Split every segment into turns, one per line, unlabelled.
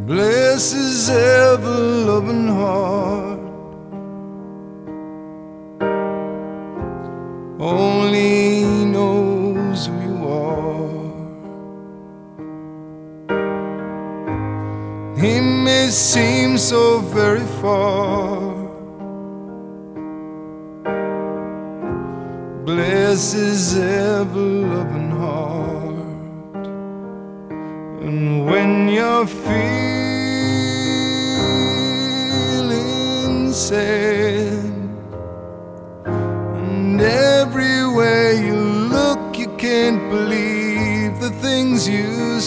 Bless his ever-loving heart. Only he knows who you are. He may seem so very far. Bless his ever-loving heart. And when you're feeling sad, and everywhere you look you can't believe the things you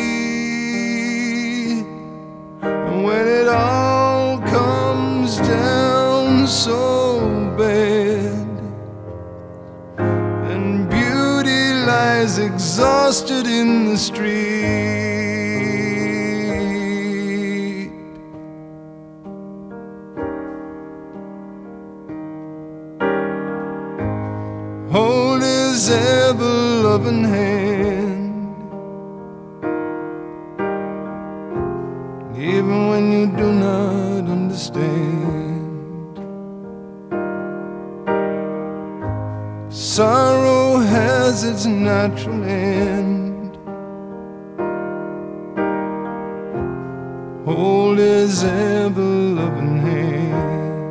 see, and when it all comes down so bad, and beauty lies exhausted in the street, hold his ever-loving hand, even when you do not understand. Sorrow has its natural end. Hold his ever-loving hand.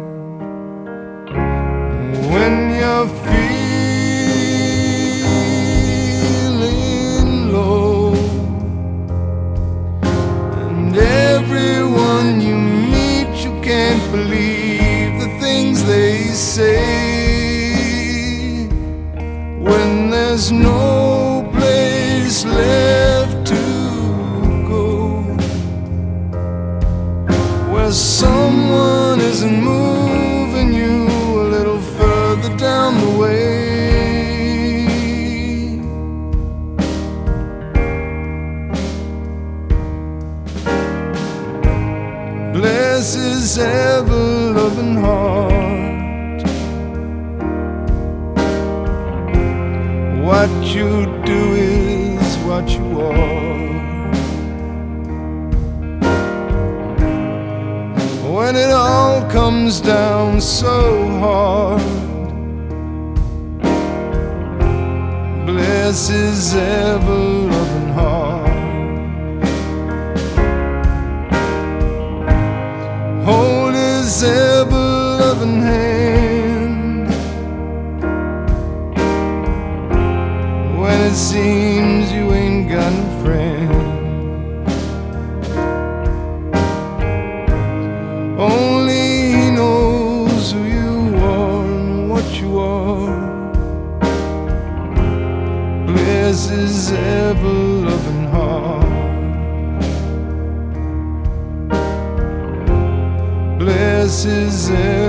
When you're feeling low, and everyone you meet you can't believe the things they say, when there's no place left to go, where someone isn't moving you a little further down the way, bless his ever-loving heart. What you do is what you are. When it all comes down so hard, bless his ever-loving heart. Hold his ever-loving hand. When it seems you ain't got no friend, only he knows who you are and what you are. Bless his ever-loving heart. Bless his